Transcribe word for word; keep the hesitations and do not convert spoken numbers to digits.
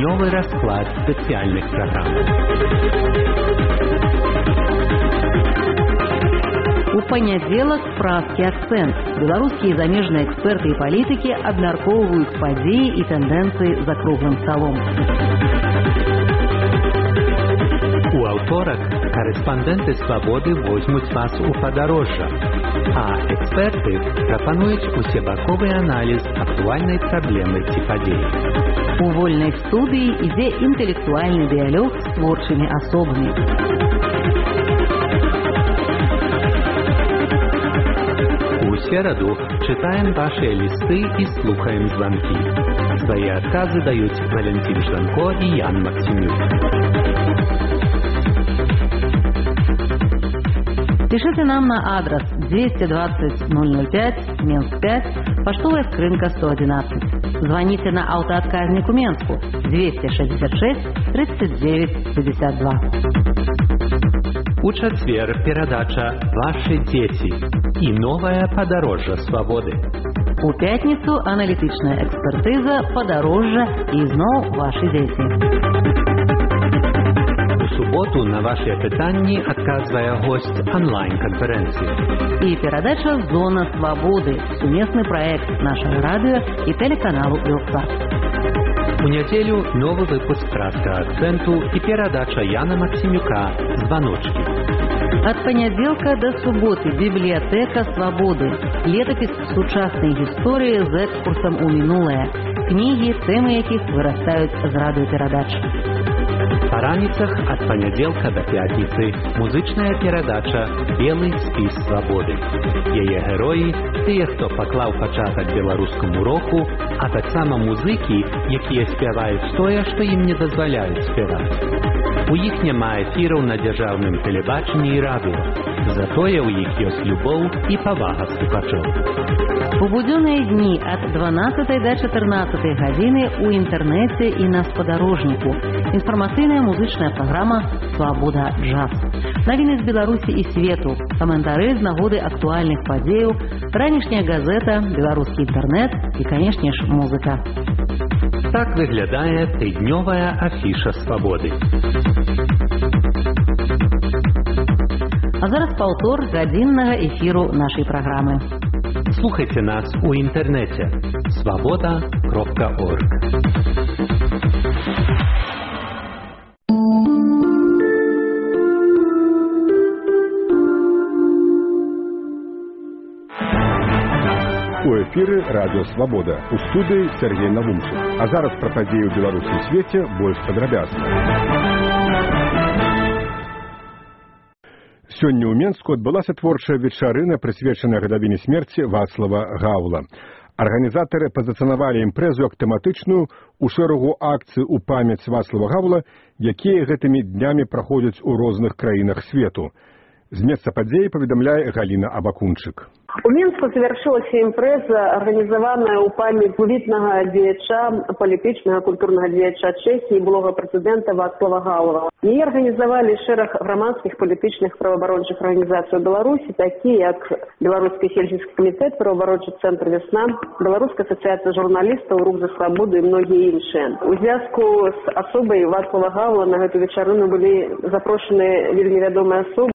новый расклад специальных программ. У панядзелак празкі акцэнт. Беларускія і замежныя эксперты і палітыкі абмяркоўваюць падзеі і тэндэнцыі за круглым сталом. У аўторак корэспандэнты «Свабоды» возьмуць вас у падарожжа, а эксперты прапануюць усебаковы аналіз актуальнай праблемы ці падзеі. У вольнай студыі ідзе інтэлектуальны дыялог з творчымі асобамі. У сераду читаем ваши листы и слухаем звонки. Свои отказы дают Валентин Жданко и Ян Максимюк. Пишите нам на адрес двести двадцать ноль ноль пять, Минск пять, поштовая скрынка сто одиннадцать. Звоните на автоотказник у Менску двести шестьдесят шесть тридцать девять пятьдесят два. У чацвер перадача «Ваши дети» и новое подорожжа «Свободы». У пятницу аналитичная экспертиза «Подорожжа» и зноў «Ваши дети». У суботу на ваши пытанні адказвае гость онлайн-конференции. И передача «Зона свободы» – совместный проект нашего радио и телеканалу «Белсат». У неделю новый выпуск «Краска акценту» и передача Яна Максимюка «Звоночки». От понеделка до субботы библиотека свободы. Летопись сучасной истории с экскурсом у минулое. Книги, темы яких вырастают з радиопередач. По раніцах от понеделка до пятницы музычная передача «Белый спіс свободы». Яе герои – тыя, хто паклаў пачатак беларускаму року, а таксама музыкі, якія спяваюць тое, што ім не дазваляюць спяваць. У іх няма эфіраў на дзяржаўным тэлебачанні і радыё. Затое ў іх ёсць любоў і павага слухачоў. У будённые дни от дванадцатай до чатырнаццатай гадзіны у интернете и на спадарожніку. Информационная музычная программа «Свобода джаз». Новины из Беларуси и свету, комментарии з нагоды актуальных падзеяў, ранішняя газета, беларускі интернет и, конечно ж, музыка. Так выглядае тридневая афиша «Свободы». А зараз паўтор гадзіннага эфиру нашей программы. Слухайте нас у интернете свобода кропка орг. У эфіры радио «Свобода». У студыі Сергей Навумчык. А зараз пра падзеі ў беларускім свеце больш падрабязна. Сёння ў Менску адбылася творчая вечарына, прысвечаная гадавіне смерці Вацлава Гаўла. Арганізатары пазіцыянавалі імпрэзу як тэматычную у шэрагу акцый у памяць Вацлава Гаўла, якія гэтымі днямі праходзяць у розных краінах свету. З месца падзеі паведамляе Галіна Абакунчык. У Минску завершилась импреза, организованная у памяти видного деяча, политичного, культурного деяча Чехии, былого президента Вацлава Гаўла. Ее организовали шерах громадских политичных правооборончих организаций в Беларуси, такие как Белорусский сельский комитет, правооборончий центр «Весна», Белорусская ассоциация журналистов, «Рух за свободу» и многие іншие. У зв'язку с особой Вацлава Гаўла на эту вечерину были запрошены вельми вядомые особы.